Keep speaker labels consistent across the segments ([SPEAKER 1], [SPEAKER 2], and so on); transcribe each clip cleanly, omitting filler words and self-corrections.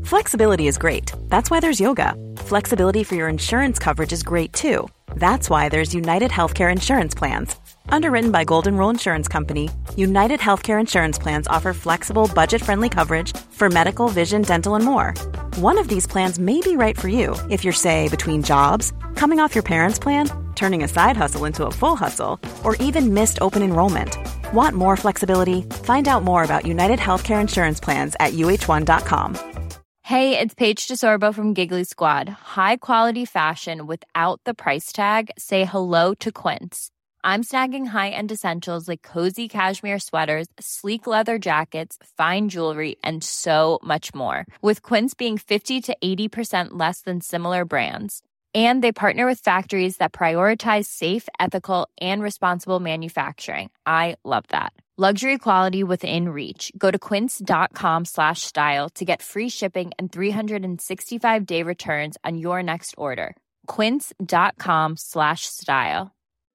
[SPEAKER 1] Flexibility is great. That's why there's yoga. Flexibility for your insurance coverage is great too. That's why there's United Healthcare Insurance Plans. Underwritten by Golden Rule Insurance Company, United Healthcare Insurance Plans offer flexible, budget-friendly coverage for medical, vision, dental, and more. One of these plans may be right for you if you're, say, between jobs, coming off your parents' plan, turning a side hustle into a full hustle, or even missed open enrollment. Want more flexibility? Find out more about United Healthcare Insurance Plans at uh1.com.
[SPEAKER 2] Hey, it's Paige DeSorbo from Giggly Squad. High quality fashion without the price tag. Say hello to Quince. I'm snagging high-end essentials like cozy cashmere sweaters, sleek leather jackets, fine jewelry, and so much more. With Quince being 50 to 80% less than similar brands. And they partner with factories that prioritize safe, ethical, and responsible manufacturing. I love that. Luxury quality within reach. Go to quince.com/style to get free shipping and 365-day returns on your next order. Quince.com/style.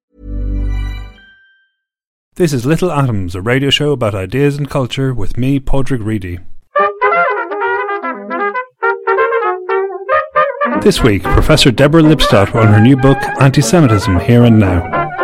[SPEAKER 3] This is Little Atoms, a radio show about ideas and culture with me, Padraig Reedy. This week, Professor Deborah Lipstadt on her new book, Anti-Semitism, Here and Now.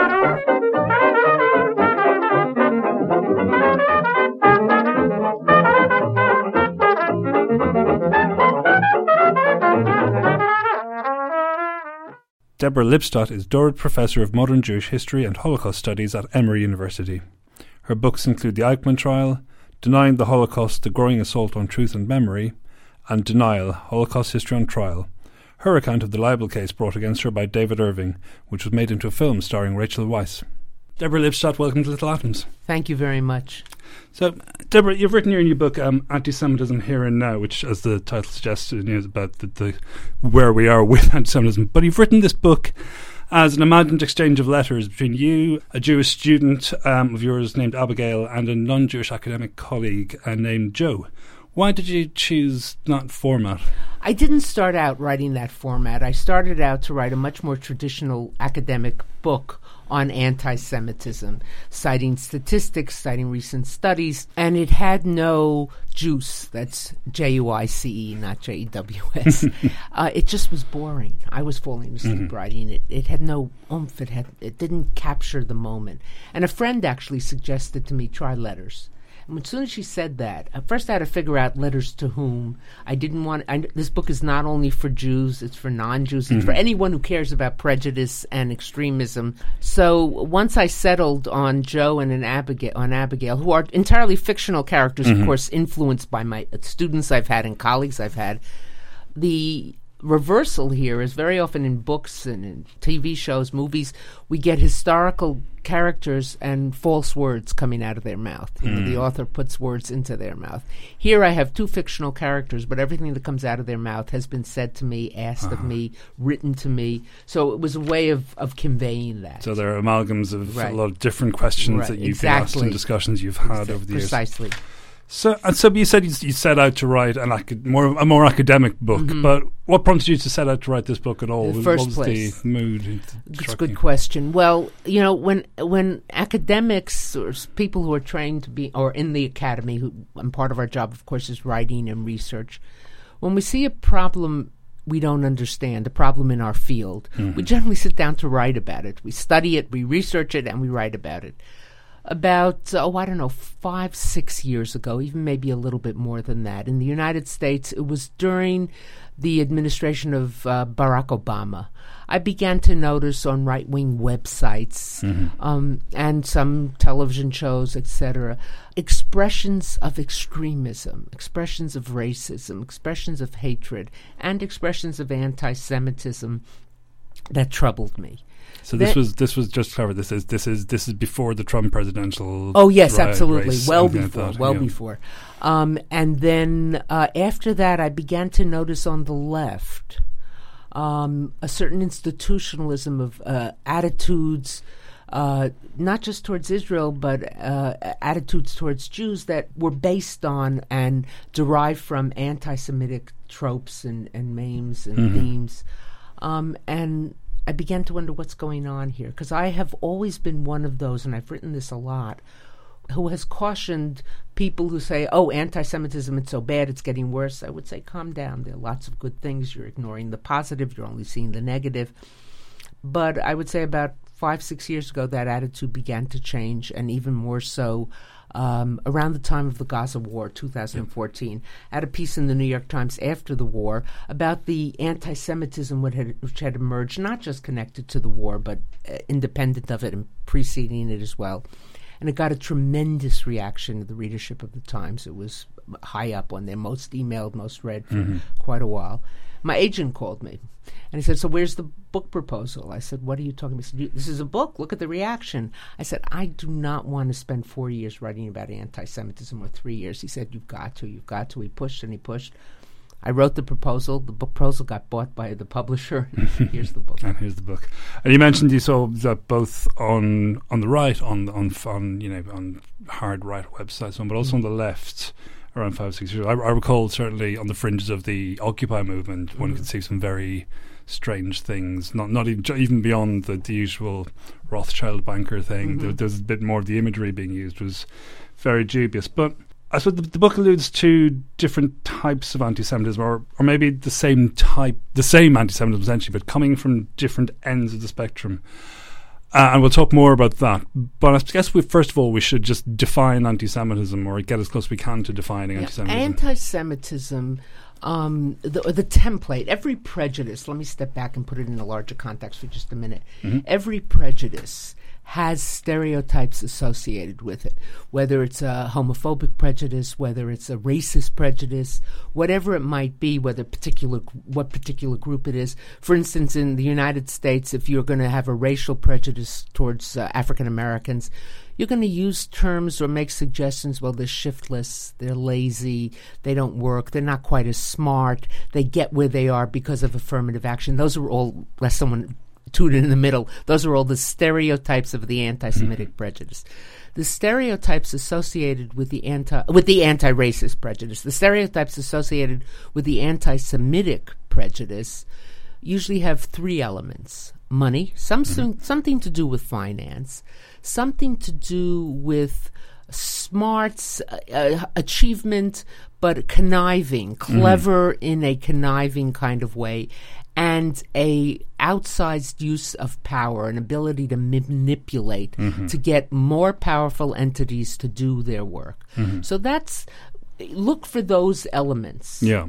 [SPEAKER 3] Deborah Lipstadt is Dorrit Professor of Modern Jewish History and Holocaust Studies at Emory University. Her books include The Eichmann Trial, Denying the Holocaust, The Growing Assault on Truth and Memory, and Denial, Holocaust History on Trial. Her account of the libel case brought against her by David Irving, which was made into a film starring Rachel Weisz. Deborah Lipstadt, welcome to Little Atoms.
[SPEAKER 4] Thank you very much.
[SPEAKER 3] So, Deborah, you've written your new book, Anti-Semitism Here and Now, which, as the title suggests, is about the where we are with anti-Semitism. But you've written this book as an imagined exchange of letters between you, a Jewish student of yours named Abigail, and a non-Jewish academic colleague named Joe. Why did you choose that format?
[SPEAKER 4] I didn't start out writing that format. I started out to write a much more traditional academic book on anti-Semitism, citing statistics, citing recent studies, and it had no juice. That's J-U-I-C-E, not J-E-W-S. It just was boring. I was falling asleep writing it. It had no oomph. It didn't capture the moment. And a friend actually suggested to me, try letters. And as soon as she said that, at first I had to figure out letters to whom. I didn't want... this book is not only for Jews, it's for non-Jews. It's for anyone who cares about prejudice and extremism. So once I settled on Joe and Abigail, who are entirely fictional characters, of course, influenced by my students I've had and colleagues I've had, the reversal here is very often in books and in TV shows, movies, we get historical characters and false words coming out of their mouth. The author puts words into their mouth. Here I have two fictional characters, but everything that comes out of their mouth has been said to me, asked of me, written to me. So it was a way of conveying that.
[SPEAKER 3] So there are amalgams of a lot of different questions that you've been asked in discussions you've had over the years.
[SPEAKER 4] Precisely.
[SPEAKER 3] So you said you set out to write a more academic book, but what prompted you to set out to write this book at all?
[SPEAKER 4] In the first
[SPEAKER 3] what was
[SPEAKER 4] place,
[SPEAKER 3] the mood?
[SPEAKER 4] It's a good question. Well, when academics or people who are trained to be, or in the academy, and part of our job, of course, is writing and research, when we see a problem we don't understand, a problem in our field, we generally sit down to write about it. We study it, we research it, and we write about it. About, 5-6 years ago, even maybe a little bit more than that, in the United States, it was during the administration of Barack Obama, I began to notice on right-wing websites and some television shows, etc., expressions of extremism, expressions of racism, expressions of hatred, and expressions of anti-Semitism that troubled me.
[SPEAKER 3] So this was just clever. This is before the Trump presidential.
[SPEAKER 4] Oh yes, absolutely.
[SPEAKER 3] Race,
[SPEAKER 4] well before. And then after that, I began to notice on the left a certain institutionalism of attitudes, not just towards Israel, but attitudes towards Jews that were based on and derived from anti-Semitic tropes and memes and themes, and I began to wonder what's going on here, because I have always been one of those, and I've written this a lot, has cautioned people who say, "Oh, anti-Semitism, it's so bad, it's getting worse," I would say, calm down. There are lots of good things. You're ignoring the positive. You're only seeing the negative. But I would say about 5-6 years ago, that attitude began to change, and even more so around the time of the Gaza War, 2014. I had a piece in the New York Times after the war about the anti-Semitism which had emerged, not just connected to the war, but independent of it and preceding it as well. And it got a tremendous reaction to the readership of the Times. It was high up on their most emailed, most read for quite a while. My agent called me, and he said, "So where's the book proposal?" I said, "What are you talking about?" He said, "This is a book. Look at the reaction." I said, "I do not want to spend 4 years writing about anti-Semitism or 3 years." He said, you've got to. He pushed and he pushed. I wrote the proposal. The proposal got bought by the publisher. Here's the book.
[SPEAKER 3] And here's the book. And you mentioned you saw that both on the right, on hard right websites, but also on the left. Around 5-6 years, I recall certainly on the fringes of the Occupy movement, one could see some very strange things. Not even beyond the usual Rothschild banker thing. There's a bit more of the imagery being used was very dubious. But I suppose the book alludes to different types of anti-Semitism, or maybe the same anti-Semitism essentially, but coming from different ends of the spectrum. And we'll talk more about that. But I guess first of all, we should just define anti-Semitism, or get as close as we can to defining anti-Semitism.
[SPEAKER 4] Anti-Semitism, the template, every prejudice, let me step back and put it in a larger context for just a minute. Every prejudice has stereotypes associated with it, whether it's a homophobic prejudice, whether it's a racist prejudice, whatever it might be, what particular group it is. For instance, in the United States, if you're going to have a racial prejudice towards African Americans, you're going to use terms or make suggestions, well, they're shiftless, they're lazy, they don't work, they're not quite as smart, they get where they are because of affirmative action. Those are all, lest someone toot in the middle, those are all the stereotypes of the anti-Semitic prejudice. The stereotypes associated with the anti-racist prejudice, the stereotypes associated with the anti-Semitic prejudice usually have three elements. Money, something to do with finance, something to do with smarts, achievement, but conniving, clever in a conniving kind of way, and a outsized use of power, an ability to manipulate, to get more powerful entities to do their work. So look for those elements.
[SPEAKER 3] Yeah.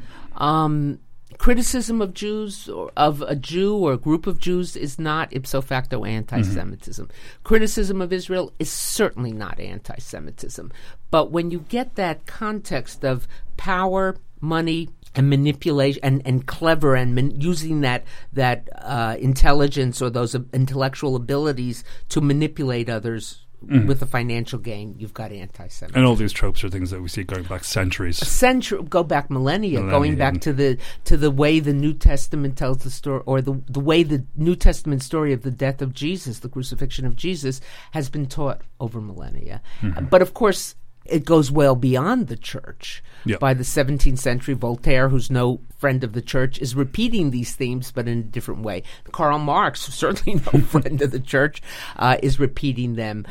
[SPEAKER 4] Criticism of Jews, or of a Jew or a group of Jews, is not ipso facto anti-Semitism. Criticism of Israel is certainly not anti-Semitism. But when you get that context of power, money, and manipulation, and clever, and using that intelligence or those intellectual abilities to manipulate others with a financial gain, you've got anti-Semitism.
[SPEAKER 3] And all these tropes are things that we see going back centuries.
[SPEAKER 4] Go back millennia, going back to the way the New Testament tells the story, or the way the New Testament story of the death of Jesus, the crucifixion of Jesus, has been taught over millennia. But of course, it goes well beyond the church. Yep. By the 17th century, Voltaire, who's no friend of the church, is repeating these themes, but in a different way. Karl Marx, certainly no friend of the church, is repeating them.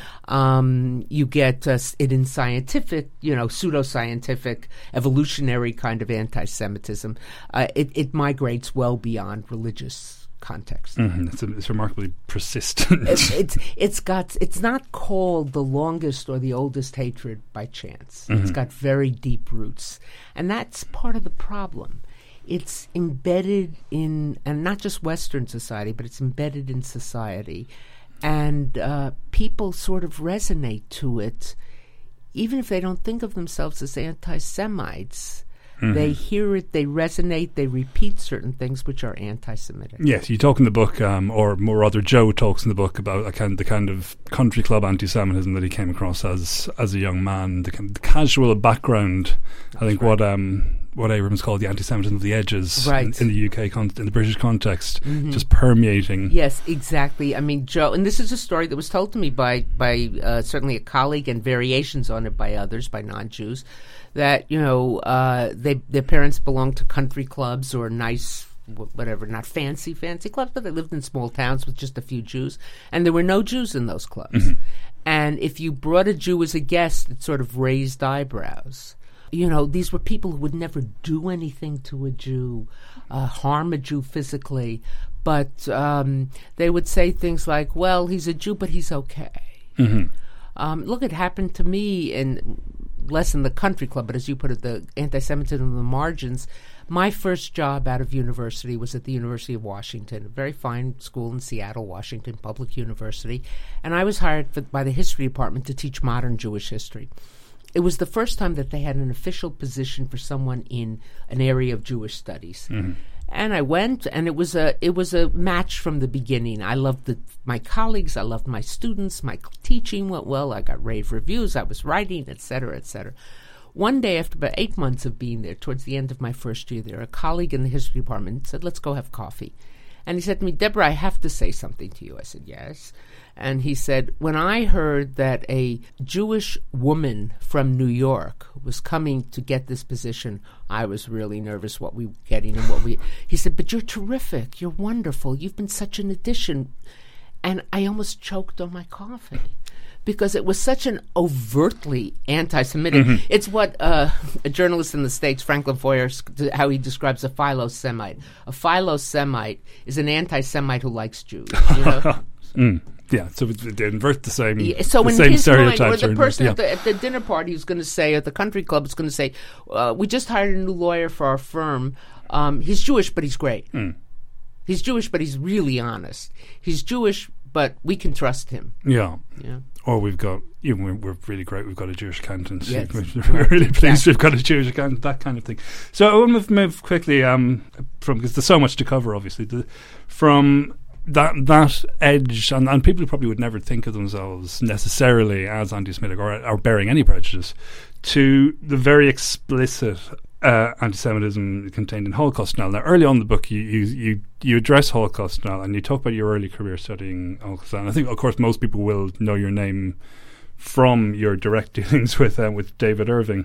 [SPEAKER 4] You get it in scientific, pseudoscientific, evolutionary kind of anti-Semitism. It migrates well beyond religious context.
[SPEAKER 3] It's remarkably persistent.
[SPEAKER 4] It's not called the longest or the oldest hatred by chance. It's got very deep roots, and that's part of the problem. It's embedded in, and not just Western society, but it's embedded in society, and people sort of resonate to it, even if they don't think of themselves as anti-Semites. They hear it, they resonate, they repeat certain things which are anti-Semitic.
[SPEAKER 3] Yes, you talk in the book, or more rather Joe talks in the book about the kind of country club anti-Semitism that he came across as a young man, the casual background. I think what Abrams called the anti-Semitism of the edges in the UK, in the British context, just permeating.
[SPEAKER 4] Yes, exactly. I mean, Joe, and this is a story that was told to me by certainly a colleague, and variations on it by others, by non-Jews, that their parents belonged to country clubs or nice whatever, not fancy clubs, but they lived in small towns with just a few Jews, and there were no Jews in those clubs. Mm-hmm. And if you brought a Jew as a guest, it sort of raised eyebrows. You know, these were people who would never do anything to a Jew, harm a Jew physically, but they would say things like, well, he's a Jew, but he's okay. Mm-hmm. Look, it happened to me less in the country club, but as you put it, the anti-Semitism of the margins. My first job out of university was at the University of Washington, a very fine school in Seattle, Washington, public university. And I was hired by the history department to teach modern Jewish history. It was the first time that they had an official position for someone in an area of Jewish studies. Mm-hmm. And I went, and it was a match from the beginning. I loved my colleagues, I loved my students, my teaching went well, I got rave reviews, I was writing, et cetera, et cetera. One day, after about 8 months of being there, towards the end of my first year there, a colleague in the history department said, let's go have coffee. And he said to me, Deborah, I have to say something to you. I said, yes. And he said, when I heard that a Jewish woman from New York was coming to get this position, I was really nervous what we were getting and what we... He said, but you're terrific. You're wonderful. You've been such an addition. And I almost choked on my coffee because it was such an overtly anti-Semitic. Mm-hmm. It's what a journalist in the States, Franklin Foer, how he describes a philo-Semite. A philo-Semite is an anti-Semite who likes Jews. You know?
[SPEAKER 3] Yeah, so they invert the same,
[SPEAKER 4] so
[SPEAKER 3] the same stereotypes.
[SPEAKER 4] Mind, or the person at the dinner party who's going to say, at the country club, is going to say, we just hired a new lawyer for our firm. He's Jewish, but he's great. He's Jewish, but he's really honest. He's Jewish, but we can trust him.
[SPEAKER 3] Yeah.
[SPEAKER 4] Yeah.
[SPEAKER 3] Or we've got, we're really great, we've got a Jewish accountant.
[SPEAKER 4] Yes.
[SPEAKER 3] We're really pleased we've got a Jewish accountant, that kind of thing. So I want to move quickly because there's so much to cover, obviously, from that edge, and people probably would never think of themselves necessarily as anti-Semitic or bearing any prejudice, to the very explicit anti-Semitism contained in Holocaust denial. Now, early on in the book, you address Holocaust denial, and you talk about your early career studying Holocaust denial. I think, of course, most people will know your name from your direct dealings with David Irving,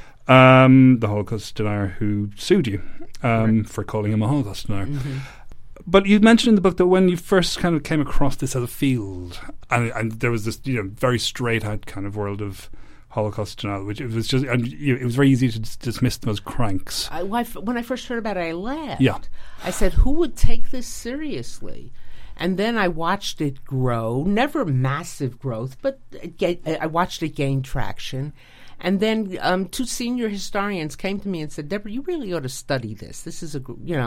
[SPEAKER 3] the Holocaust denier who sued you for calling him a Holocaust denier. Mm-hmm. But you mentioned in the book that when you first kind of came across this as a field, and there was this very straight-out kind of world of Holocaust denial, which it was just, and it was very easy to dismiss them as cranks.
[SPEAKER 4] When I first heard about it, I laughed.
[SPEAKER 3] Yeah.
[SPEAKER 4] I said, who would take this seriously? And then I watched it grow, never massive growth, but I watched it gain traction. And then two senior historians came to me and said, Deborah, you really ought to study this. This is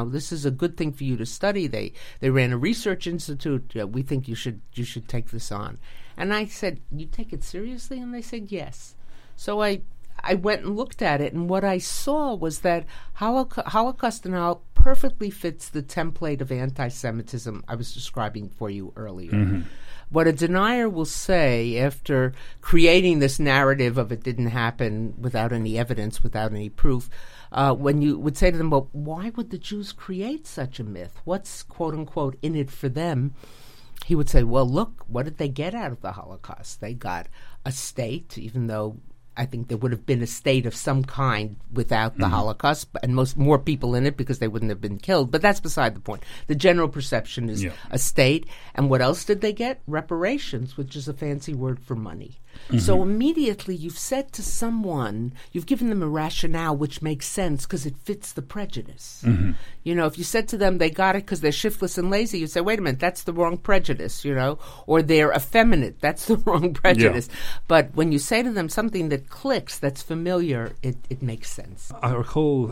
[SPEAKER 4] a good thing for you to study. They ran a research institute. We think you should take this on. And I said, you take it seriously? And they said, yes. So I went and looked at it, and what I saw was that Holocaust denial perfectly fits the template of anti-Semitism I was describing for you earlier. Mm-hmm. What a denier will say after creating this narrative of it didn't happen without any evidence, without any proof, when you would say to them, well, why would the Jews create such a myth? What's, quote unquote, in it for them? He would say, well, look, what did they get out of the Holocaust? They got a state, even though I think there would have been a state of some kind without the Holocaust, and more people in it because they wouldn't have been killed. But that's beside the point. The general perception is a state. And what else did they get? Reparations, which is a fancy word for money. Mm-hmm. So immediately you've said to someone, you've given them a rationale which makes sense because it fits the prejudice. Mm-hmm. If you said to them they got it because they're shiftless and lazy, you'd say, wait a minute, that's the wrong prejudice, or they're effeminate, that's the wrong prejudice. Yeah. But when you say to them something that clicks, that's familiar, it makes sense.
[SPEAKER 3] I recall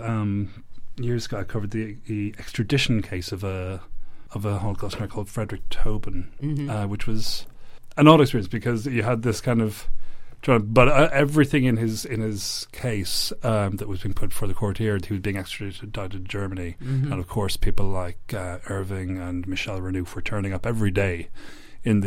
[SPEAKER 3] years ago I covered the extradition case of a Holocaust denier called Frederick Tobin, which was an odd experience because you had this kind of, but everything in his case that was being put before the court here, he was being extradited to Germany, and of course people like Irving and Michel Renouf were turning up every day in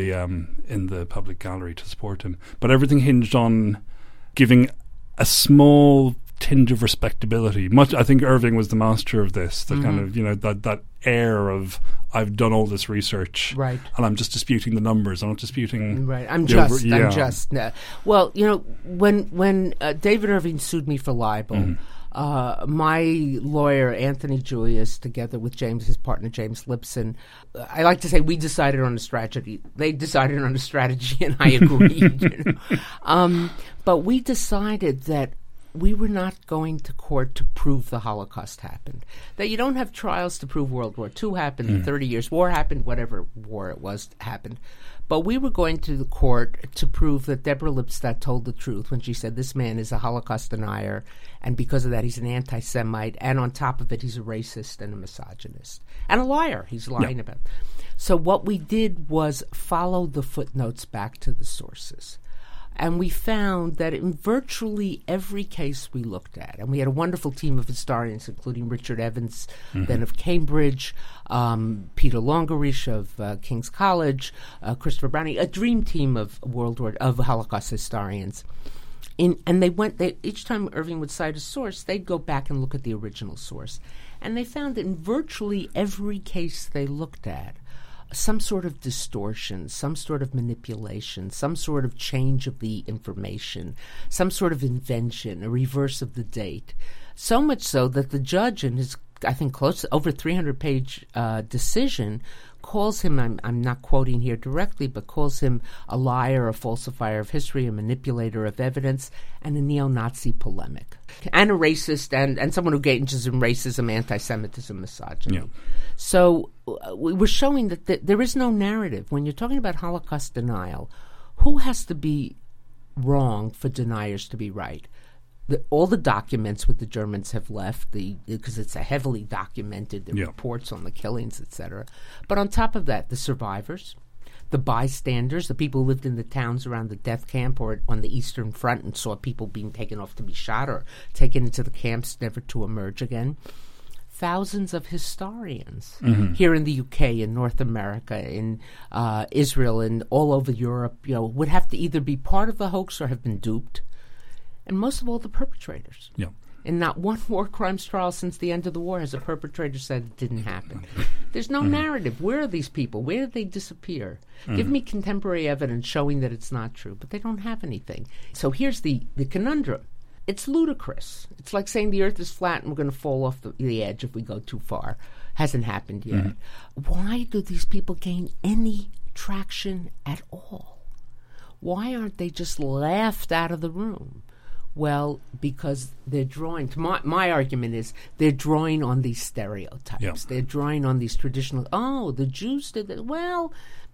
[SPEAKER 3] the public gallery to support him. But everything hinged on giving a small tinge of respectability. I think Irving was the master of this. The kind of that air of I've done all this research,
[SPEAKER 4] right,
[SPEAKER 3] and I'm just disputing the numbers. I'm not disputing.
[SPEAKER 4] Right, I'm just. Well, when David Irving sued me for libel, My lawyer, Anthony Julius, together with his partner, James Lipson, I like to say we decided on a strategy. They decided on a strategy, and I agreed. But we decided that we were not going to court to prove the Holocaust happened. That you don't have trials to prove World War II happened, 30 Years' War happened, whatever war it was happened. But we were going to the court to prove that Deborah Lipstadt told the truth when she said this man is a Holocaust denier, and because of that he's an anti-Semite, and on top of it he's a racist and a misogynist. And a liar. He's lying about it. So what we did was follow the footnotes back to the sources. And we found that in virtually every case we looked at, and we had a wonderful team of historians, including Richard Evans, then of Cambridge, Peter Longerich of King's College, Christopher Browning, a dream team of Holocaust historians. Each time Irving would cite a source, they'd go back and look at the original source. And they found that in virtually every case they looked at, some sort of distortion, some sort of manipulation, some sort of change of the information, some sort of invention, a reverse of the date. So much so that the judge in his, I think, close over 300-page decision calls him, I'm not quoting here directly, but calls him a liar, a falsifier of history, a manipulator of evidence, and a neo-Nazi polemic. And a racist, and someone who engages in racism, anti-Semitism, misogyny. Yeah. So we were showing that there is no narrative. When you're talking about Holocaust denial, who has to be wrong for deniers to be right? All the documents with the Germans have left because it's a heavily documented, the reports on the killings, etc. But on top of that, the survivors, the bystanders, the people who lived in the towns around the death camp or on the Eastern Front and saw people being taken off to be shot or taken into the camps never to emerge again. Thousands of historians here in the UK, in North America, in Israel, and all over Europe, would have to either be part of the hoax or have been duped. And most of all, the perpetrators. Yeah. In not one war crimes trial since the end of the war has a perpetrator said it didn't happen. There's no narrative. Where are these people? Where did they disappear? Give me contemporary evidence showing that it's not true. But they don't have anything. So here's the conundrum. It's ludicrous. It's like saying the earth is flat and we're going to fall off the edge if we go too far. Hasn't happened yet. Why do these people gain any traction at all? Why aren't they just laughed out of the room? Well, because they're drawing, my argument is they're drawing on these stereotypes. Yeah. They're drawing on these traditional, the Jews did that. Well,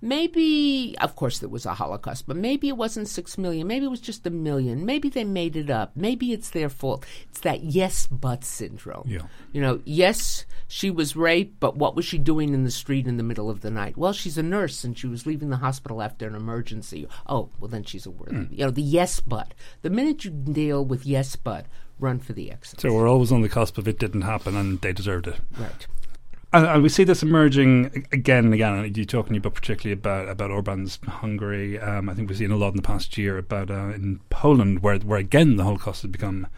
[SPEAKER 4] maybe, of course there was a Holocaust, but maybe it wasn't 6 million. Maybe it was just 1 million. Maybe they made it up. Maybe it's their fault. It's that yes, but syndrome. Yeah. Yes, she was raped, but what was she doing in the street in the middle of the night? Well, she's a nurse and she was leaving the hospital after an emergency. Oh, well, then she's a worthy. The yes, but. The minute you deal with yes, but, run for the exit. So
[SPEAKER 3] we're always on the cusp of it didn't happen and they deserved it.
[SPEAKER 4] Right.
[SPEAKER 3] And we see this emerging again and again. You're talking about particularly about Orban's Hungary. I think we've seen a lot in the past year about in Poland, where again the Holocaust has become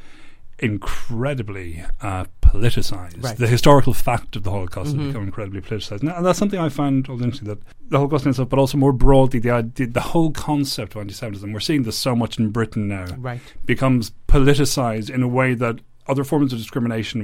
[SPEAKER 3] incredibly politicized. Right. The historical fact of the Holocaust has become incredibly politicized. And that's something I found also interesting, that the Holocaust in itself, but also more broadly, the whole concept of anti-Semitism, we're seeing this so much in Britain now, becomes politicized in a way that other forms of discrimination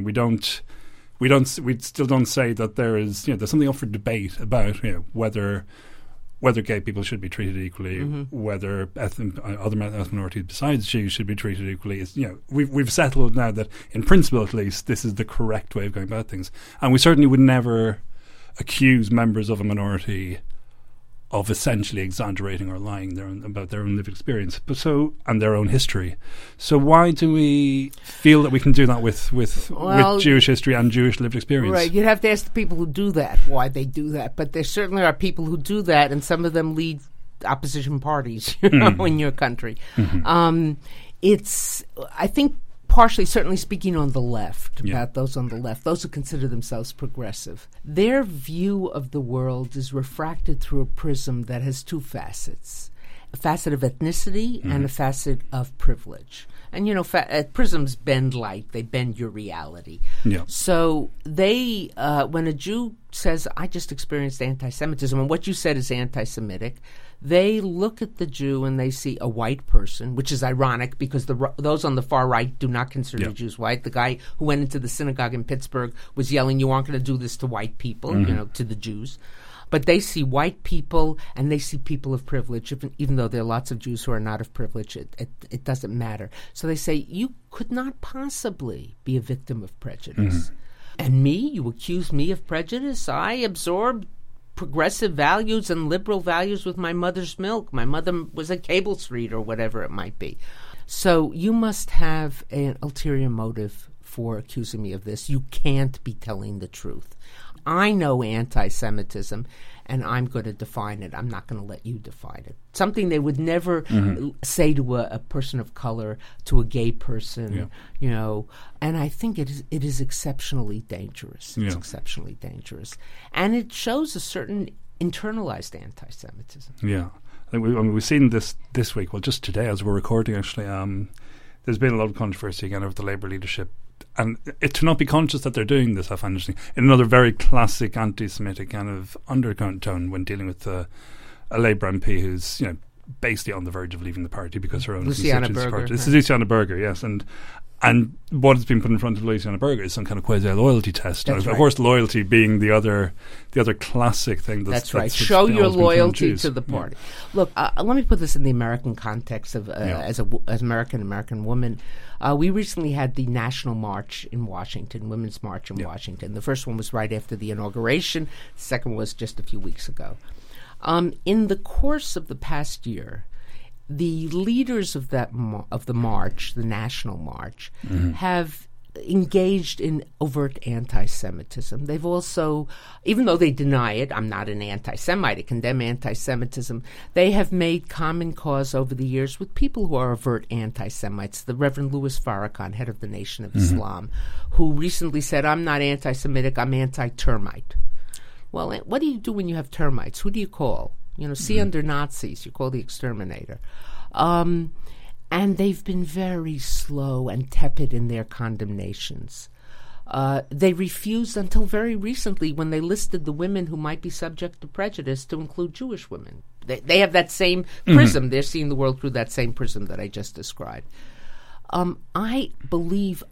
[SPEAKER 3] we still don't say that there is, there's something up for debate about, whether gay people should be treated equally, whether other minorities besides Jews should be treated equally. We've settled now that, in principle at least, this is the correct way of going about things. And we certainly would never accuse members of a minority of essentially exaggerating or lying about their own lived experience, and their own history. So why do we feel that we can do that with Jewish history and Jewish lived experience?
[SPEAKER 4] Right, you'd have to ask the people who do that why they do that. But there certainly are people who do that, and some of them lead opposition parties, in your country. It's, I think, partially, certainly speaking on the left, about those on the left, those who consider themselves progressive, their view of the world is refracted through a prism that has two facets, a facet of ethnicity and a facet of privilege. And, prisms bend light, they bend your reality. Yeah. So they, when a Jew says, I just experienced anti-Semitism, and what you said is anti-Semitic, they look at the Jew and they see a white person, which is ironic because those on the far right do not consider the Jews white. The guy who went into the synagogue in Pittsburgh was yelling, you aren't going to do this to white people, to the Jews. But they see white people and they see people of privilege, even though there are lots of Jews who are not of privilege. It doesn't matter. So they say, you could not possibly be a victim of prejudice. And me, you accuse me of prejudice? I absorbed progressive values and liberal values with my mother's milk. My mother was a Cable Street or whatever it might be. So you must have an ulterior motive for accusing me of this. You can't be telling the truth. I know anti-Semitism, and I'm going to define it. I'm not going to let you define it. Something they would never say to a person of color, to a gay person, And I think it is exceptionally dangerous. It's exceptionally dangerous. And it shows a certain internalized anti-Semitism.
[SPEAKER 3] Yeah. I think we've seen this week, well, just today as we're recording, actually, there's been a lot of controversy again over the Labour leadership. And to not be conscious that they're doing this, I find interesting. In another very classic anti-Semitic kind of undercurrent tone when dealing with a Labour MP who's, basically on the verge of leaving the party because her own
[SPEAKER 4] Luciana Berger.
[SPEAKER 3] This is Luciana Berger, yes. And what has been put in front of Luciana Berger is some kind of quasi-loyalty test.
[SPEAKER 4] That's right.
[SPEAKER 3] Of course, loyalty being the other classic thing.
[SPEAKER 4] That's right. Show your loyalty to the party. Yeah. Look, let me put this in the American context of as American woman. We recently had the National March in Washington, Women's March in Washington. The first one was right after the inauguration. The second was just a few weeks ago. In the course of the past year, the leaders of the march, the National March, have engaged in overt anti-Semitism. They've also, even though they deny it, I'm not an anti-Semite, I condemn anti-Semitism, they have made common cause over the years with people who are overt anti-Semites. The Reverend Louis Farrakhan, head of the Nation of Islam, who recently said, I'm not anti-Semitic, I'm anti-termite. Well, what do you do when you have termites? Who do you call? See under Nazis, you call the exterminator. And they've been very slow and tepid in their condemnations. They refused until very recently, when they listed the women who might be subject to prejudice, to include Jewish women. They have that same prism. They're seeing the world through that same prism that I just described. I believe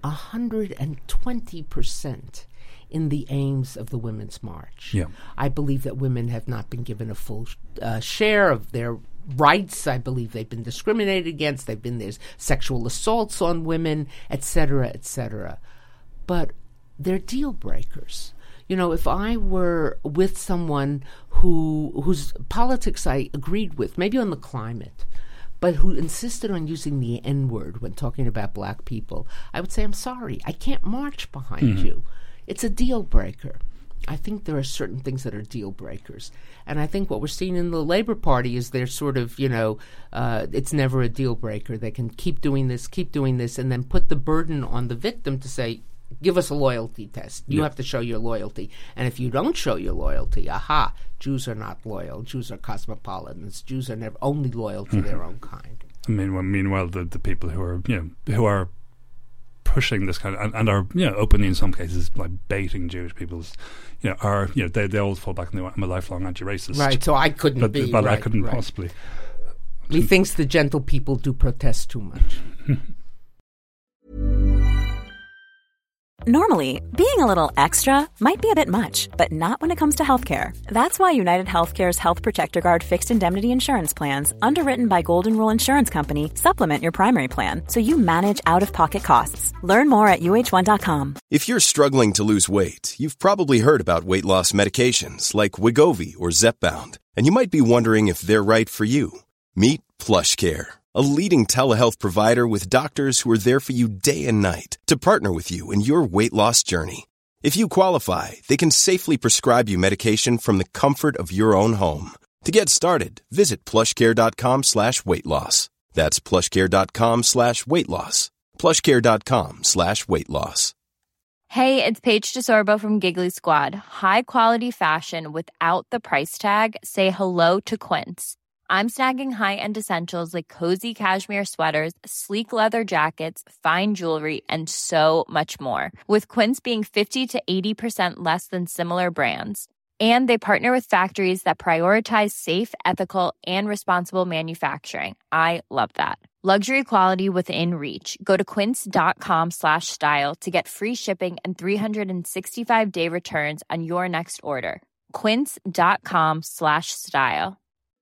[SPEAKER 4] 120% in the aims of the Women's March. Yeah. I believe that women have not been given a full share of their rights. I believe they've been discriminated against. There's sexual assaults on women, et cetera, et cetera. But they're deal breakers. If I were with someone whose politics I agreed with, maybe on the climate, but who insisted on using the N-word when talking about black people, I would say, I'm sorry, I can't march behind you. It's a deal breaker. I think there are certain things that are deal breakers. And I think what we're seeing in the Labour Party is they're sort of, it's never a deal breaker. They can keep doing this, and then put the burden on the victim to say, give us a loyalty test. You have to show your loyalty. And if you don't show your loyalty, Jews are not loyal. Jews are cosmopolitans. Jews are never only loyal to their own kind.
[SPEAKER 3] Meanwhile, the people who are pushing this kind of and are openly in some cases like baiting Jewish people's are they all fall back and I'm a lifelong anti-racist,
[SPEAKER 4] right? So I couldn't
[SPEAKER 3] I couldn't possibly.
[SPEAKER 4] Methinks the gentle people do protest too much.
[SPEAKER 1] Normally, being a little extra might be a bit much, but not when it comes to healthcare. That's why United Healthcare's Health Protector Guard fixed indemnity insurance plans, underwritten by Golden Rule Insurance Company, supplement your primary plan so you manage out-of-pocket costs. Learn more at UH1.com.
[SPEAKER 5] If you're struggling to lose weight, you've probably heard about weight loss medications like Wegovy or Zepbound, and you might be wondering if they're right for you. Meet PlushCare, a leading telehealth provider with doctors who are there for you day and night to partner with you in your weight loss journey. If you qualify, they can safely prescribe you medication from the comfort of your own home. To get started, visit plushcare.com/weightloss. That's plushcare.com/weightloss. plushcare.com/weightloss.
[SPEAKER 2] Hey, it's Paige DeSorbo from Giggly Squad. High quality fashion without the price tag. Say hello to Quince. I'm snagging high-end essentials like cozy cashmere sweaters, sleek leather jackets, fine jewelry, and so much more. With Quince being 50 to 80% less than similar brands. And they partner with factories that prioritize safe, ethical, and responsible manufacturing. I love that. Luxury quality within reach. Go to quince.com/style to get free shipping and 365-day returns on your next order. Quince.com/style.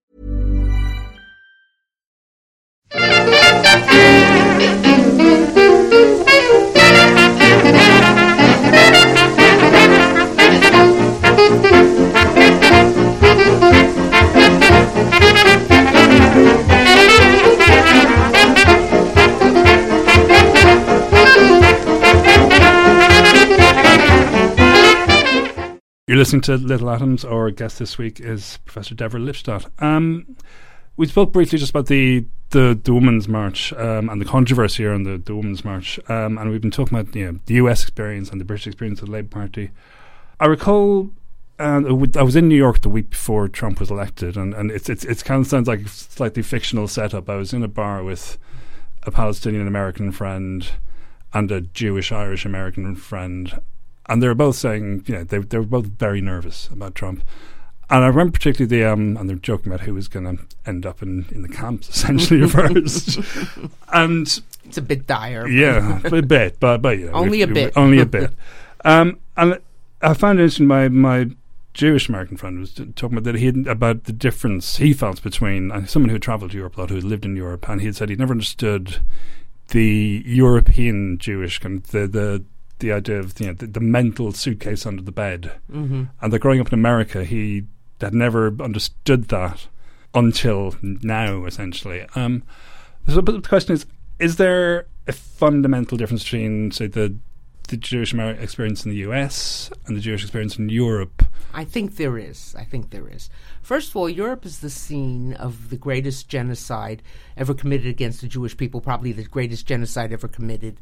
[SPEAKER 3] You're listening to Little Atoms. Our guest this week is Professor Deborah Lipstadt. We spoke briefly just about the Women's March and the controversy around the Women's March, and we've been talking about the US experience and the British experience of the Labour Party. I recall I was in New York the week before Trump was elected, and it's kind of sounds like a slightly fictional setup. I was in a bar with a Palestinian American friend and a Jewish Irish American friend. And they were both saying, they were both very nervous about Trump. And I remember particularly and they're joking about who was going to end up in the camps, essentially, first. And
[SPEAKER 4] it's a bit dire.
[SPEAKER 3] Yeah, a bit, but
[SPEAKER 4] only a bit.
[SPEAKER 3] Only a bit. And I found it interesting, my Jewish American friend was talking about the difference he felt between someone who had travelled to Europe a lot, who had lived in Europe, and he had said he'd never understood the European Jewish, kind of the idea of the mental suitcase under the bed, and that growing up in America, he had never understood that until now, essentially. So, but the question is there a fundamental difference between, say, the Jewish experience in the US and the Jewish experience in Europe?
[SPEAKER 4] I think there is. First of all, Europe is the scene of the greatest genocide ever committed against the Jewish people, probably the greatest genocide ever committed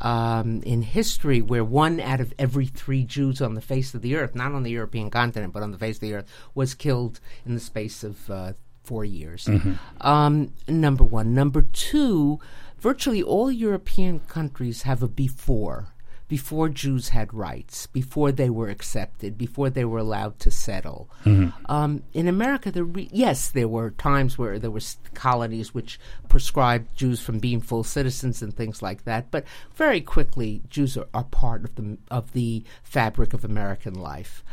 [SPEAKER 4] in history, where 1 out of every 3 Jews on the face of the earth, not on the European continent, but on the face of the earth, was killed in the space of 4 years. Number one. Number two, virtually all European countries have a before Jews had rights, before they were accepted, before they were allowed to settle. In America, yes, there were times where there were colonies which prescribed Jews from being full citizens and things like that, but very quickly Jews are part of the fabric of American life.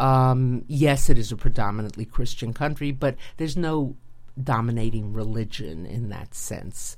[SPEAKER 4] Yes, it is a predominantly Christian country, but there's no dominating religion in that sense.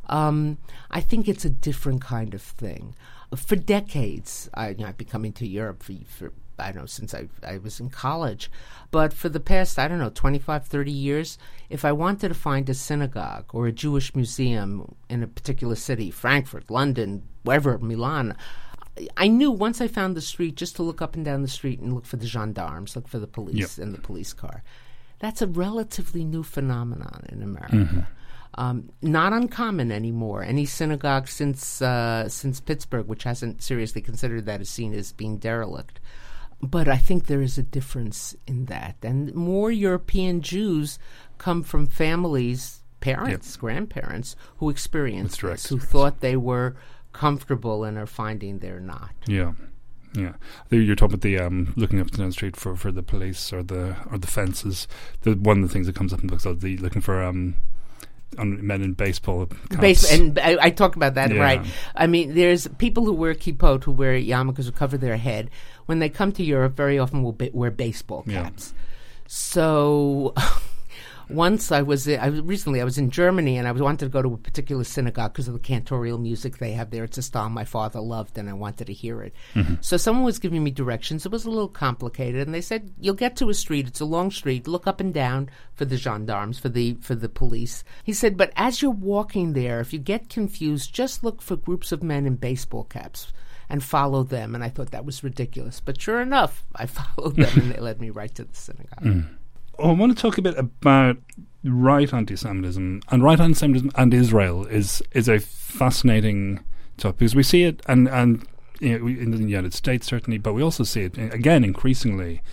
[SPEAKER 4] I think it's a different kind of thing. For decades, I've been coming to Europe for I don't know, since I was in college. But for the past, 25, 30 years, if I wanted to find a synagogue or a Jewish museum in a particular city, Frankfurt, London, wherever, Milan, I knew once I found the street just to look up and down the street and look for the gendarmes, look for the police and the police car. That's a relatively new phenomenon in America. Not uncommon anymore. Any synagogue since Pittsburgh, which hasn't seriously considered that, is seen as being derelict. But I think there is a difference in that. And more European Jews come from families, parents, grandparents, who experienced this, who thought they were comfortable and are finding they're not.
[SPEAKER 3] Yeah. You're talking about the looking up and down the street for the police or the fences. One of the things that comes up in books is the looking for on men in baseball caps.
[SPEAKER 4] And I talk about that, right? I mean, there's people who wear kippot, who wear yarmulkes, who cover their head. When they come to Europe, very often will wear baseball caps. So once I was in Germany, and I wanted to go to a particular synagogue because of the cantorial music they have there. It's a style my father loved, and I wanted to hear it. So someone was giving me directions. It was a little complicated, and they said, "You'll get to a street. It's a long street. Look up and down for the gendarmes, for the police." He said, "But as you're walking there, if you get confused, just look for groups of men in baseball caps and follow them." And I thought that was ridiculous, but sure enough, I followed them, and they led me right to the synagogue.
[SPEAKER 3] I want to talk a bit about right anti-Semitism, and right anti-Semitism and Israel is a fascinating topic, because we see it and in the United States certainly, but we also see it again increasingly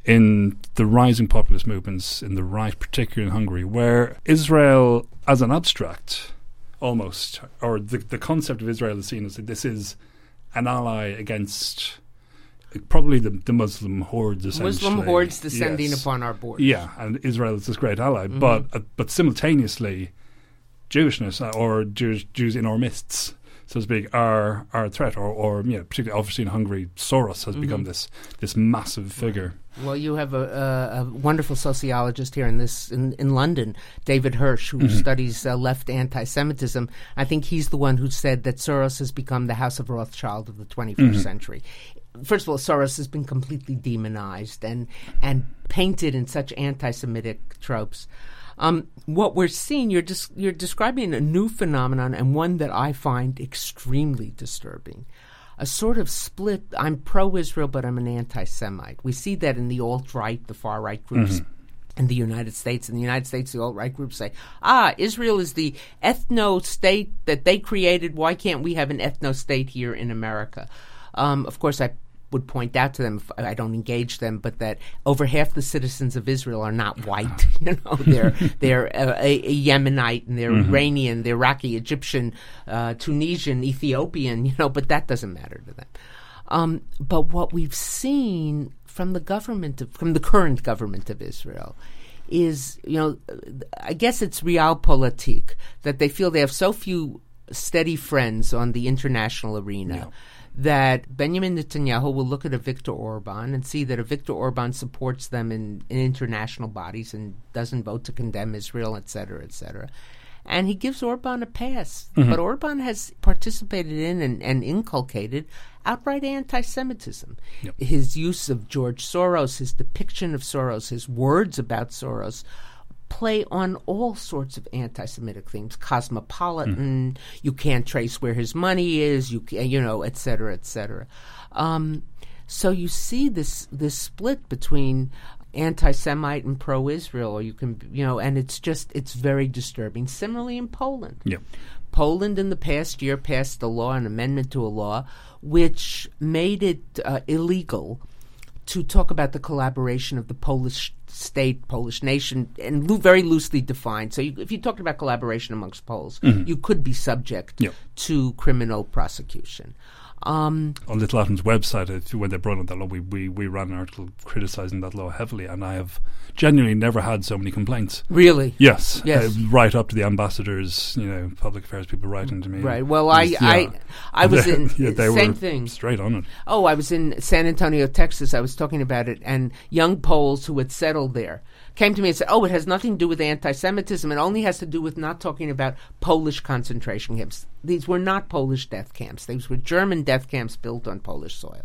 [SPEAKER 3] in the rising populist movements in the right, particularly in Hungary, where Israel as an abstract, almost, or the concept of Israel is seen as that this is an ally against probably the Muslim hordes, essentially.
[SPEAKER 4] Muslim hordes descending upon our borders.
[SPEAKER 3] Yeah, and Israel is this great ally. But simultaneously, Jewishness, or Jews in our midst, so to speak, are a threat, or particularly obviously in Hungary, Soros has become this massive figure.
[SPEAKER 4] Well, you have a wonderful sociologist here in London, David Hirsch, who studies left anti-Semitism. I think he's the one who said that Soros has become the House of Rothschild of the 21st century. First of all, Soros has been completely demonized and painted in such anti-Semitic tropes. What we're seeing, you're describing a new phenomenon, and one that I find extremely disturbing. A sort of split. I'm pro-Israel, but I'm an anti-Semite. We see that in the alt-right, the far-right groups in the United States. In the United States, the alt-right groups say, Israel is the ethno-state that they created. Why can't we have an ethno-state here in America? Of course, I would point out to them, if I don't engage them, but that over half the citizens of Israel are not white. They're a Yemenite, and they're Iranian, they're Iraqi, Egyptian, Tunisian, Ethiopian. But that doesn't matter to them. But what we've seen from the current government of Israel is, I guess it's realpolitik, that they feel they have so few steady friends on the international arena. That Benjamin Netanyahu will look at a Viktor Orban and see that a Viktor Orban supports them in international bodies and doesn't vote to condemn Israel, et cetera, et cetera. And he gives Orban a pass. But Orban has participated in and inculcated outright anti-Semitism. His use of George Soros, his depiction of Soros, his words about Soros play on all sorts of anti-Semitic themes, cosmopolitan, you can't trace where his money is, et cetera, et cetera. So you see this split between anti-Semite and pro-Israel, or you can, and it's very disturbing. Similarly in Poland. Poland in the past year passed a law, an amendment to a law, which made it illegal to talk about the collaboration of the Polish state, Polish nation, and very loosely defined. So if you talked about collaboration amongst Poles, you could be subject to criminal prosecution.
[SPEAKER 3] On Little Atom's website, when they brought in that law, we ran an article criticizing that law heavily, and I have genuinely never had so many complaints.
[SPEAKER 4] Really?
[SPEAKER 3] Yes. Right up to the ambassadors, public affairs people writing to me.
[SPEAKER 4] Right. Well, I was in
[SPEAKER 3] they
[SPEAKER 4] same
[SPEAKER 3] were
[SPEAKER 4] thing.
[SPEAKER 3] Straight on it.
[SPEAKER 4] Oh, I was in San Antonio, Texas. I was talking about it, and young Poles who had settled there came to me and said, it has nothing to do with anti-Semitism. It only has to do with not talking about Polish concentration camps. These were not Polish death camps. These were German death camps built on Polish soil.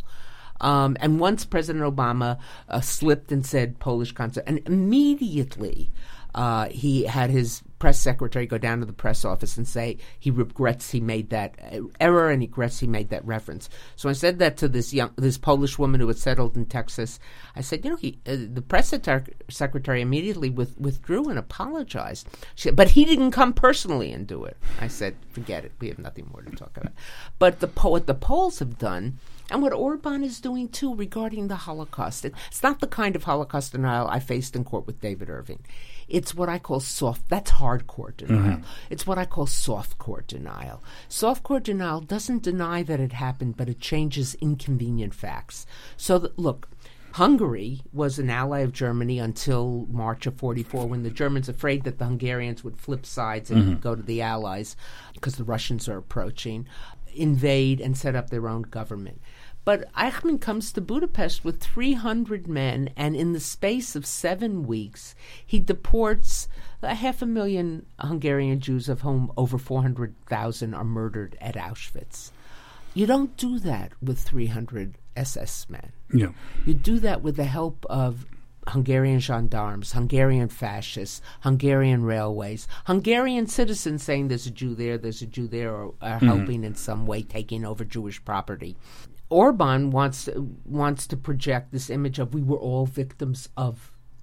[SPEAKER 4] And once President Obama slipped and said Polish concentration, and immediately he had his press secretary go down to the press office and say he regrets he made that error and he regrets he made that reference. So I said that to this Polish woman who had settled in Texas. I said, the press secretary immediately withdrew and apologized. She said, but he didn't come personally and do it. I said, forget it. We have nothing more to talk about. But what the Poles have done, and what Orban is doing too regarding the Holocaust, it's not the kind of Holocaust denial I faced in court with David Irving. It's what I call that's hardcore denial. It's what I call soft-core denial. Soft-core denial doesn't deny that it happened, but it changes inconvenient facts. So, look, Hungary was an ally of Germany until March of 1944, when the Germans, afraid that the Hungarians would flip sides and go to the Allies because the Russians are approaching, invade and set up their own government. But Eichmann comes to Budapest with 300 men, and in the space of 7 weeks, he deports 500,000 Hungarian Jews, of whom over 400,000 are murdered at Auschwitz. You don't do that with 300 SS men.
[SPEAKER 3] Yeah.
[SPEAKER 4] You do that with the help of Hungarian gendarmes, Hungarian fascists, Hungarian railways, Hungarian citizens saying there's a Jew there, or are helping in some way, taking over Jewish property. Orban wants to project this image of we were all victims of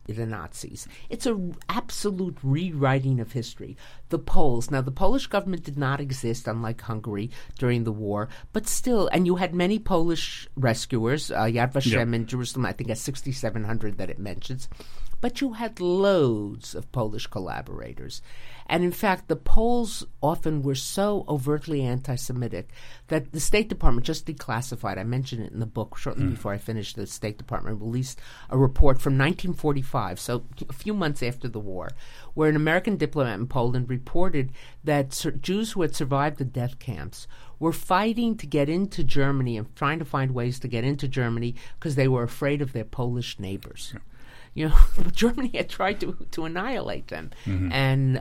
[SPEAKER 4] the Nazis. It's an absolute rewriting of history. The Poles, now the Polish government did not exist, unlike Hungary, during the war, but still, and you had many Polish rescuers, Yad Vashem in Jerusalem, I think at 6,700 that it mentions, but you had loads of Polish collaborators. And in fact, the Poles often were so overtly anti-Semitic that the State Department just declassified, I mentioned it in the book shortly before I finished, the State Department released a report from 1945, so a few months after the war, where an American diplomat in Poland reported that Jews who had survived the death camps were fighting to get into Germany and trying to find ways to get into Germany because they were afraid of their Polish neighbors. Yeah. You know, Germany had tried to annihilate them. And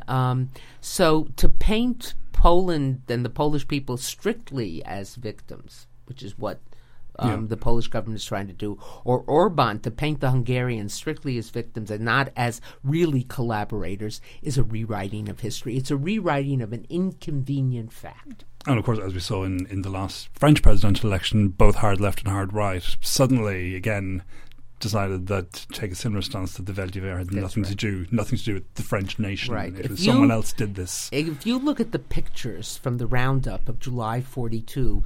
[SPEAKER 4] so to paint Poland and the Polish people strictly as victims, which is what the Polish government is trying to do, or Orban to paint the Hungarians strictly as victims and not as really collaborators, is a rewriting of history. It's a rewriting of an inconvenient fact.
[SPEAKER 3] And of course, as we saw in the last French presidential election, both hard left and hard right suddenly, again, decided that to take a similar stance to the Vel d'Hiver had nothing to do with the French nation.
[SPEAKER 4] Right.
[SPEAKER 3] If someone else did this.
[SPEAKER 4] If you look at the pictures from the roundup of July 42,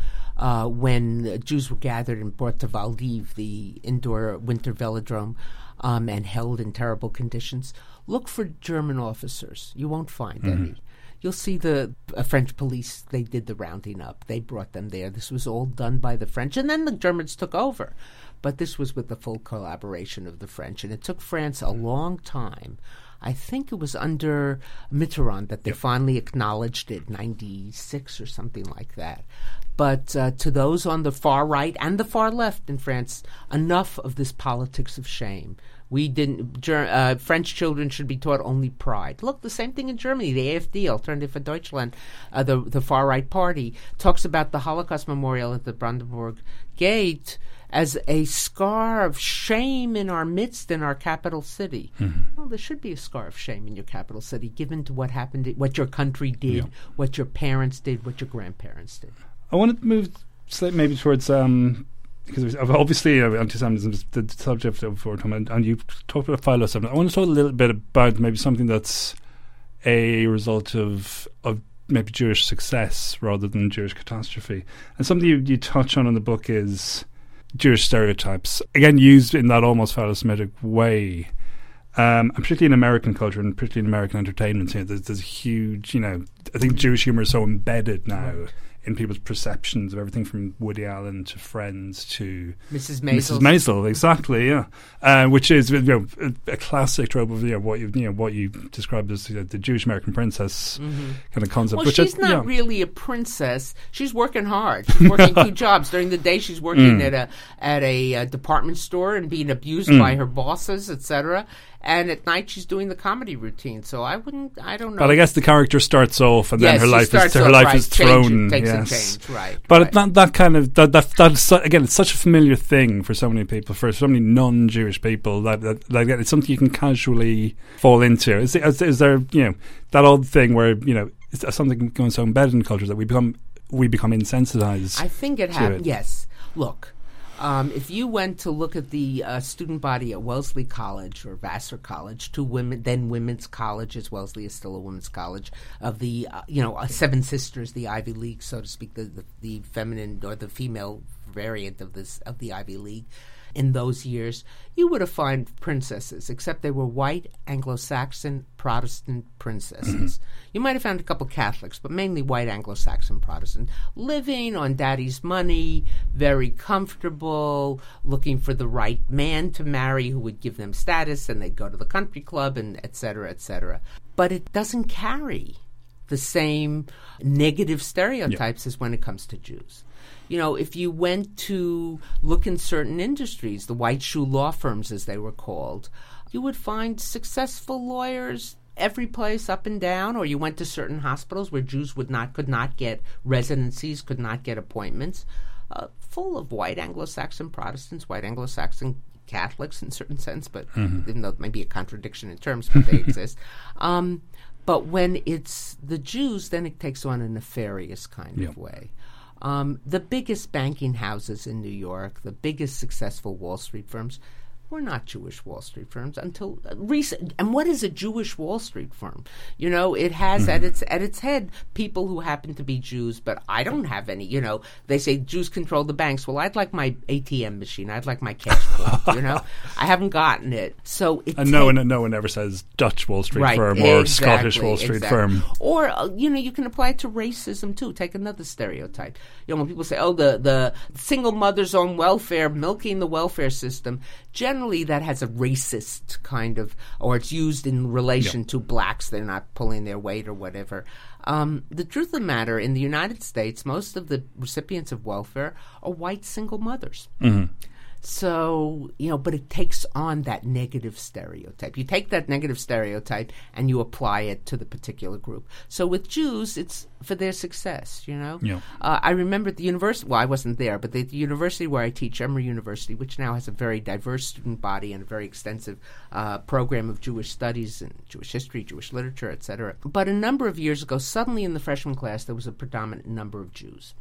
[SPEAKER 4] when Jews were gathered and brought to Valdiv, the indoor winter velodrome, and held in terrible conditions, look for German officers. You won't find any. You'll see the French police, they did the rounding up. They brought them there. This was all done by the French. And then the Germans took over. But this was with the full collaboration of the French. And it took France a long time. I think it was under Mitterrand that they finally acknowledged it, 96 or something like that. But to those on the far right and the far left in France, enough of this politics of shame. We didn't. French children should be taught only pride. Look, the same thing in Germany. The AfD, Alternative for Deutschland, the far right party, talks about the Holocaust memorial at the Brandenburg Gate as a scar of shame in our midst in our capital city. Well, there should be a scar of shame in your capital city, given to what happened, what your country did, what your parents did, what your grandparents did.
[SPEAKER 3] I want to move maybe towards. Because obviously anti-Semitism is the subject of our talking, and you talked about philo-Semitism. I want to talk a little bit about maybe something that's a result of maybe Jewish success rather than Jewish catastrophe. And something you touch on in the book is Jewish stereotypes, again used in that almost philo-Semitic way. And particularly in American culture and particularly in American entertainment, there's a huge, I think Jewish humor is so embedded now in people's perceptions of everything from Woody Allen to Friends to
[SPEAKER 4] Mrs. Maisel.
[SPEAKER 3] Mrs. Maisel, exactly, yeah. Which is a classic trope of what you described as the Jewish American princess kind of concept.
[SPEAKER 4] Well,
[SPEAKER 3] which
[SPEAKER 4] she's not really a princess. She's working hard. She's working 2 jobs. During the day, she's working at a department store and being abused by her bosses, etc. And at night, she's doing the comedy routine. So I don't know.
[SPEAKER 3] But I guess the character starts off, and then her life is thrown.
[SPEAKER 4] Takes a change, right?
[SPEAKER 3] But it's not that kind of that's again, it's such a familiar thing for so many people, for so many non-Jewish people that it's something you can casually fall into. Is there that old thing where it's something going so embedded in culture that we become insensitized?
[SPEAKER 4] I think it happens. Yes. Look. If you went to look at the student body at Wellesley College or Vassar College, 2 women, then women's colleges, Wellesley is still a women's college, of the, 7 sisters, the Ivy League, so to speak, the feminine or the female variant of the Ivy League. In those years, you would have found princesses, except they were white, Anglo-Saxon, Protestant princesses. You might have found a couple Catholics, but mainly white, Anglo-Saxon, Protestant, living on daddy's money, very comfortable, looking for the right man to marry who would give them status, and they'd go to the country club, and et cetera, et cetera. But it doesn't carry the same negative stereotypes as when it comes to Jews. If you went to look in certain industries, the white shoe law firms, as they were called, you would find successful lawyers every place up and down, or you went to certain hospitals where Jews could not get residencies, could not get appointments, full of white Anglo-Saxon Protestants, white Anglo-Saxon Catholics in a certain sense, but even though it may be a contradiction in terms, but they exist. But when it's the Jews, then it takes on a nefarious kind of way. The biggest banking houses in New York, the biggest successful Wall Street firms, were not Jewish Wall Street firms until recent. And what is a Jewish Wall Street firm? You know, it has at its head people who happen to be Jews, but I don't have any. You know, they say Jews control the banks. Well, I'd like my ATM machine. I'd like my cash point. You know, I haven't gotten it. So it
[SPEAKER 3] and no one ever says Dutch Wall Street firm or Scottish Wall Street firm.
[SPEAKER 4] Or you know, you can apply it to racism too. Take another stereotype. You know, when people say, "Oh, the single mothers on welfare, milking the welfare system," generally that has a racist kind of, or it's used in relation to blacks. They're not pulling their weight or whatever. The truth of the matter, in the United States, most of the recipients of welfare are white single mothers. Mm-hmm. So, you know, but it takes on that negative stereotype. You take that negative stereotype and you apply it to the particular group. So with Jews, it's for their success, you know. Yeah. I remember at the university, well, I wasn't there, but the university where I teach, Emory University, which now has a very diverse student body and a very extensive program of Jewish studies and Jewish history, Jewish literature, etc. But a number of years ago, suddenly in the freshman class, there was a predominant number of Jews.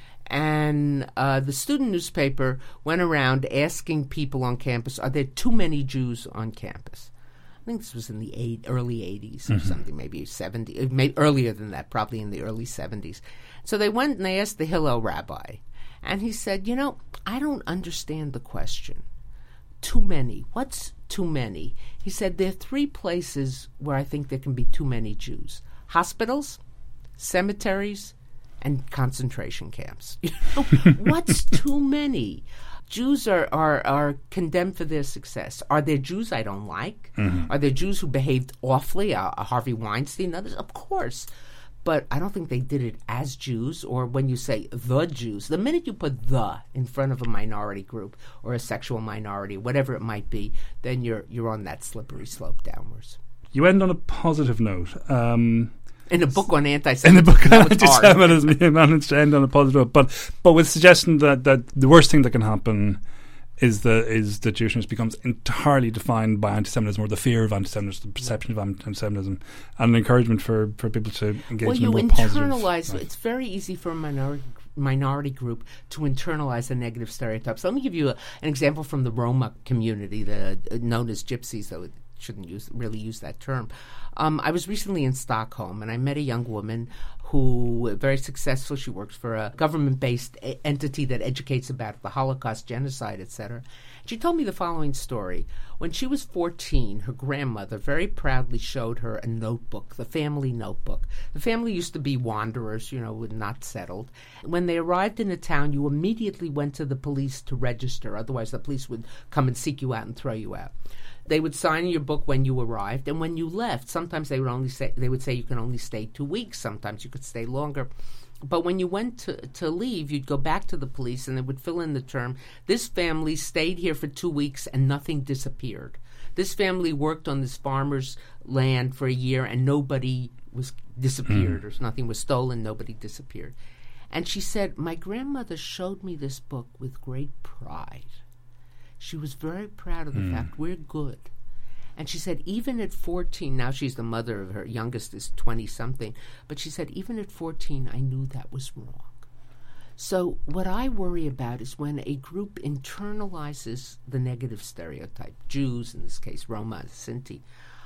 [SPEAKER 4] And the student newspaper went around asking people on campus, are there too many Jews on campus? I think this was in the early 80s or something, maybe 70, maybe earlier than that, probably in the early 70s. So they went and they asked the Hillel rabbi. And he said, you know, I don't understand the question. Too many. What's too many? He said, there are 3 places where I think there can be too many Jews. Hospitals, cemeteries, and concentration camps. You know, what's too many? Jews are condemned for their success. Are there Jews I don't like? Mm-hmm. Are there Jews who behaved awfully? Harvey Weinstein, others? Of course. But I don't think they did it as Jews, or when you say the Jews. The minute you put the in front of a minority group or a sexual minority, whatever it might be, then you're on that slippery slope downwards.
[SPEAKER 3] You end on a positive note.
[SPEAKER 4] In a book on anti-Semitism,
[SPEAKER 3] you managed to end on a positive note, but with suggestion that the worst thing that can happen is that Jewishness becomes entirely defined by anti-Semitism, or the fear of anti-Semitism, the perception of anti-Semitism, and an encouragement for people to engage in a more positive. Well, you internalize.
[SPEAKER 4] It's very easy for a minority group to internalize a negative stereotype. So let me give you an example from the Roma community, known as Gypsies, though shouldn't really use that term. I was recently in Stockholm, and I met a young woman who, very successful, she works for a government-based entity that educates about the Holocaust, genocide, etc. She told me the following story. When she was 14, her grandmother very proudly showed her a notebook, the family notebook. The family used to be wanderers, you know, not settled. When they arrived in a town, you immediately went to the police to register. Otherwise, the police would come and seek you out and throw you out. They would sign your book when you arrived, and when you left, sometimes they would say you can only stay 2 weeks. Sometimes you could stay longer. But when you went to leave, you'd go back to the police, and they would fill in the term, this family stayed here for 2 weeks and nothing disappeared. This family worked on this farmer's land for a year and nobody was disappeared, or nothing was stolen, nobody disappeared. And she said, my grandmother showed me this book with great pride. She was very proud of the fact we're good. And she said, even at 14, now she's the mother of her youngest is 20-something, but she said, even at 14, I knew that was wrong. So what I worry about is when a group internalizes the negative stereotype, Jews, in this case, Roma, Sinti,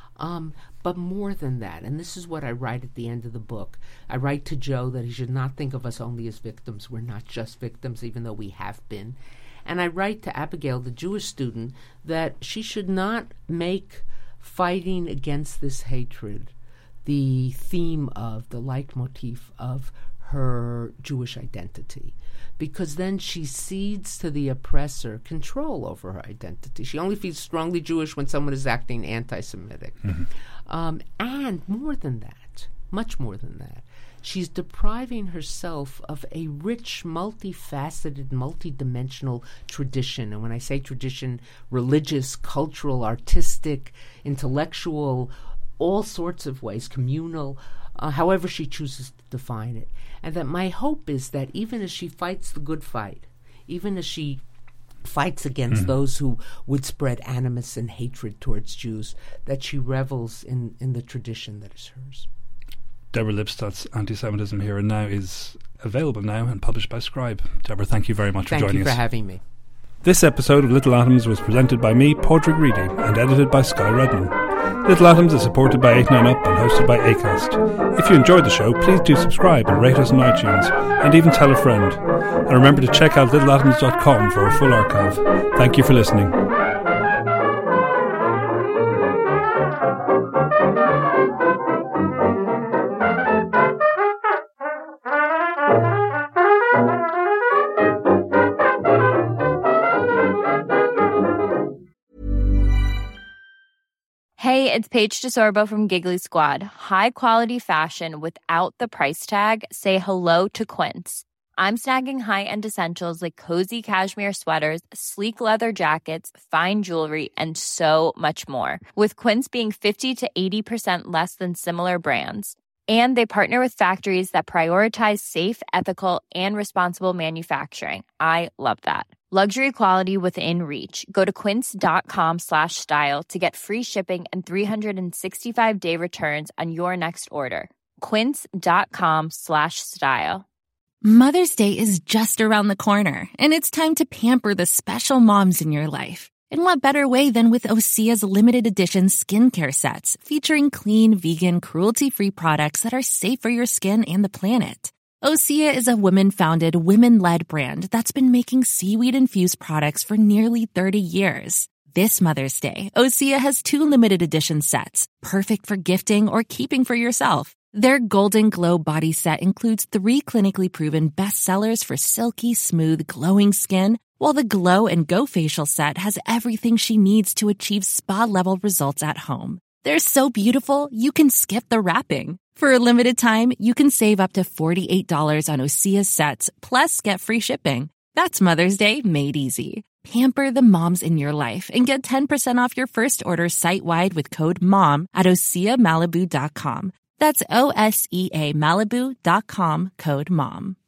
[SPEAKER 4] but more than that, and this is what I write at the end of the book. I write to Joe that he should not think of us only as victims. We're not just victims, even though we have been. And I write to Abigail, the Jewish student, that she should not make fighting against this hatred the theme of, the leitmotif of her Jewish identity. Because then she cedes to the oppressor control over her identity. She only feels strongly Jewish when someone is acting anti-Semitic. Mm-hmm. And more than that, much more than that, she's depriving herself of a rich, multifaceted, multidimensional tradition. And when I say tradition, religious, cultural, artistic, intellectual, all sorts of ways, communal, however she chooses to define it. And that my hope is that even as she fights the good fight, even as she fights against those who would spread animus and hatred towards Jews, that she revels in the tradition that is hers.
[SPEAKER 3] Deborah Lipstadt's Anti-Semitism Here and Now is available now and published by Scribe. Deborah, thank you very much for joining us.
[SPEAKER 4] Thank you for having me.
[SPEAKER 3] This episode of Little Atoms was presented by me, Padraig Reedy, and edited by Sky Redman. Little Atoms is supported by 89UP and hosted by Acast. If you enjoyed the show, please do subscribe and rate us on iTunes, and even tell a friend. And remember to check out littleatoms.com for a full archive. Thank you for listening.
[SPEAKER 2] Hey, it's Paige DeSorbo from Giggly Squad. High quality fashion without the price tag. Say hello to Quince. I'm snagging high-end essentials like cozy cashmere sweaters, sleek leather jackets, fine jewelry, and so much more. With Quince being 50 to 80% less than similar brands. And they partner with factories that prioritize safe, ethical, and responsible manufacturing. I love that. Luxury quality within reach. Go to quince.com/style to get free shipping and 365-day returns on your next order. Quince.com/style.
[SPEAKER 6] Mother's Day is just around the corner, and it's time to pamper the special moms in your life. And what better way than with Osea's limited edition skincare sets featuring clean, vegan, cruelty-free products that are safe for your skin and the planet. Osea is a women-founded, women-led brand that's been making seaweed-infused products for nearly 30 years. This Mother's Day, Osea has 2 limited edition sets, perfect for gifting or keeping for yourself. Their Golden Glow body set includes 3 clinically proven bestsellers for silky, smooth, glowing skin, while the Glow and Go facial set has everything she needs to achieve spa-level results at home. They're so beautiful, you can skip the wrapping. For a limited time, you can save up to $48 on Osea sets, plus get free shipping. That's Mother's Day made easy. Pamper the moms in your life and get 10% off your first order site-wide with code MOM at OseaMalibu.com. That's OSEA Malibu.com, code MOM.